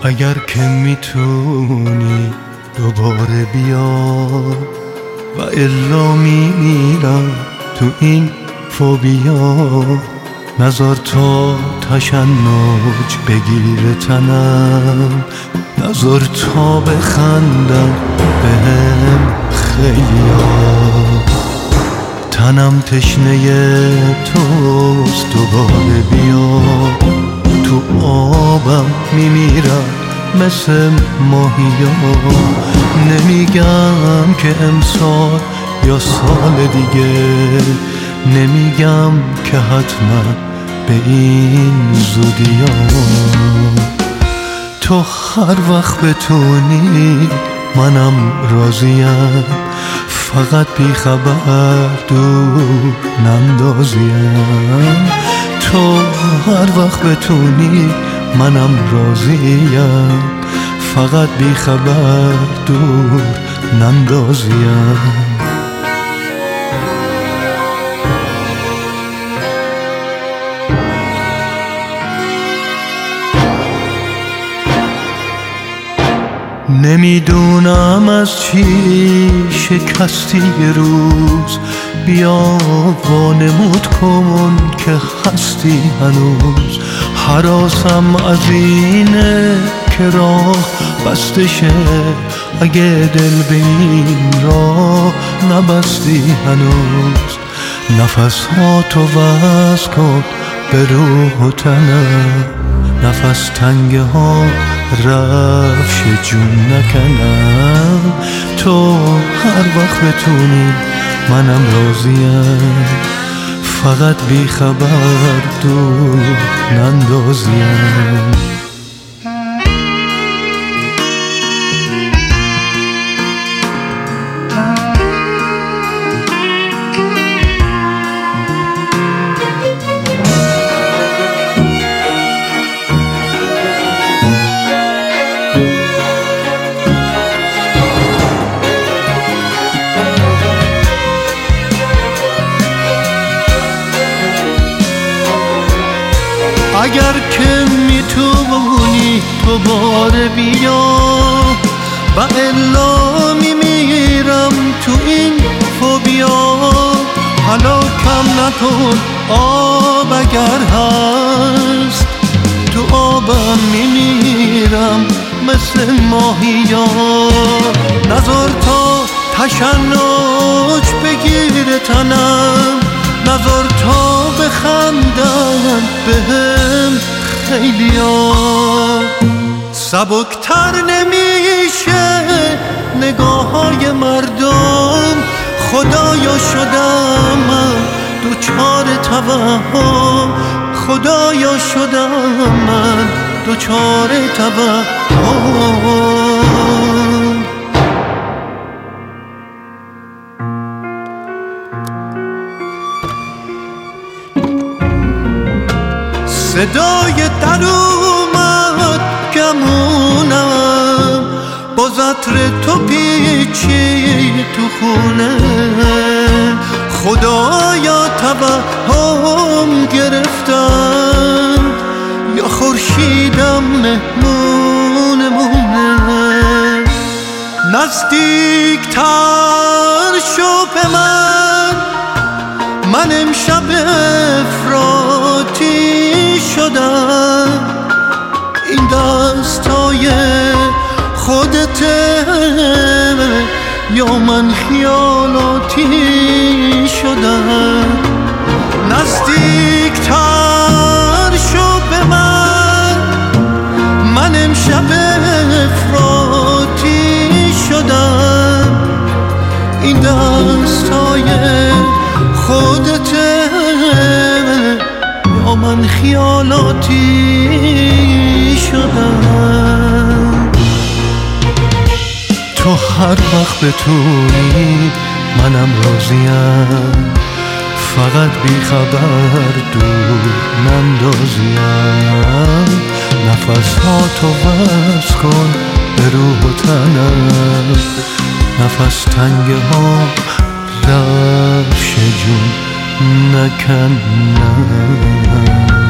اگر که میتونی دوباره بیا، و الا میمیرم تو این فوبیا. نذار تا تشنج بگیره تنم، نذار تا بخندن بهم خیلیا. تنم تشنه توست، دوباره بیا. تو آبم میمیرم مثل ماهیا. نمیگم که امسال یا سال دیگه، نمیگم که حتما به این زودیا. تو هر وقت بتونی منم راضیم، فقط بی خبر دور نندازیم. تو هر وقت بتونی منم راضیم، فقط بی خبر دور نندازیم. نمیدونم از چی شکستی یه روز، بیا وانمود کن که هستی هنوز. هراسم از اینه که راه بسته شه، اگه دل به این راه نبستی هنوز. نفساتو وصل کن به روح و تنم، نفس تنگه ها رفش جون نکنم. تو هر وقت بتونی منم راضیم، فقط بی خبر دور نندازیم. اگر که میتونی دوباره بیا، و الا میمیرم تو این فوبیا. هلاکم نکن آب اگر هست، تو آبم میمیرم مثل ماهیا. نذار تا تشنج بگیره تنم، نذار تا بخندن بهم خیلیا. سبکتر نمیشه نگاه های مردم، خدایا شدم من دوچار توهم. خدایا شدم من دوچار توهم. صدای در اومد گمونم، با عطر تو پیچی تو خونه. خدایا توهم گرفتم، یا خورشیدم مهمونمونه. نزدیک تر شو به من امشب افراطی شدم. این دستای خودته یا من خیالاتی شدم. نزدیک تر شو به من امشب افراطی شدم. این دستای خودته یا من خیالاتی شدم. تو هر وقت بتونی منم راضیم، فقط بی خبر دور نندازیم. نفساتو وصل کن به روح و تنم، نفس تنگه ها رفش جون نکنم.